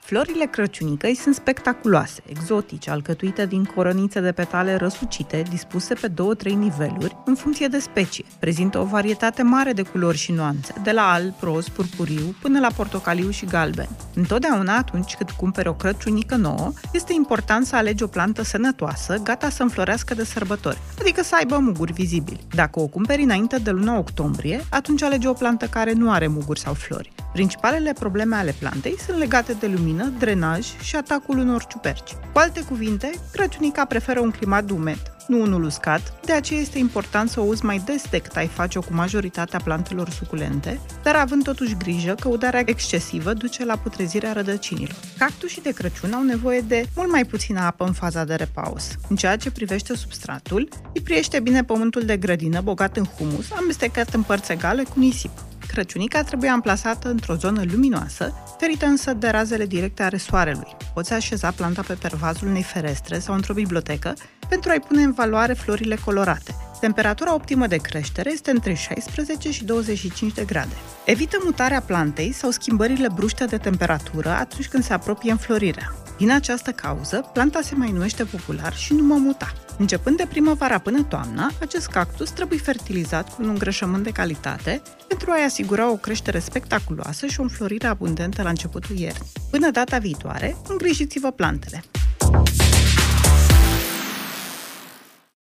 Florile crăciunicăi sunt spectaculoase, exotice, alcătuite din corănițe de petale răsucite, dispuse pe 2-3 niveluri, în funcție de specie. Prezintă o varietate mare de culori și nuanțe, de la alb, roz, purpuriu, până la portocaliu și galben. Întotdeauna, atunci când cumperi o crăciunică nouă, este important să alegi o plantă sănătoasă, gata să înflorească de sărbători, adică să aibă muguri vizibili. Dacă o cumperi înainte de luna octombrie, atunci alege o plantă care nu are muguri sau flori. Principalele probleme ale plantei sunt legate de lumină, drenaj și atacul unor ciuperci. Cu alte cuvinte, crăciunica preferă un climat umed, nu unul uscat, de aceea este important să o uzi mai des decât ai face-o cu majoritatea plantelor suculente, dar având totuși grijă că udarea excesivă duce la putrezirea rădăcinilor. Cactusii de Crăciun au nevoie de mult mai puțină apă în faza de repaus. În ceea ce privește substratul, îi priește bine pământul de grădină bogat în humus, amestecat în părți egale cu nisip. Crăciunica trebuie amplasată într-o zonă luminoasă, ferită însă de razele directe ale soarelui. Poți așeza planta pe pervazul unei ferestre sau într-o bibliotecă pentru a-i pune în valoare florile colorate. Temperatura optimă de creștere este între 16 și 25 de grade. Evită mutarea plantei sau schimbările bruște de temperatură atunci când se apropie înflorirea. Din această cauză, planta se mai numește popular și muta. Începând de primăvara până toamna, acest cactus trebuie fertilizat cu un îngrășământ de calitate pentru a-i asigura o creștere spectaculoasă și o înflorire abundentă la începutul iernii. Până data viitoare, îngrijiți-vă plantele!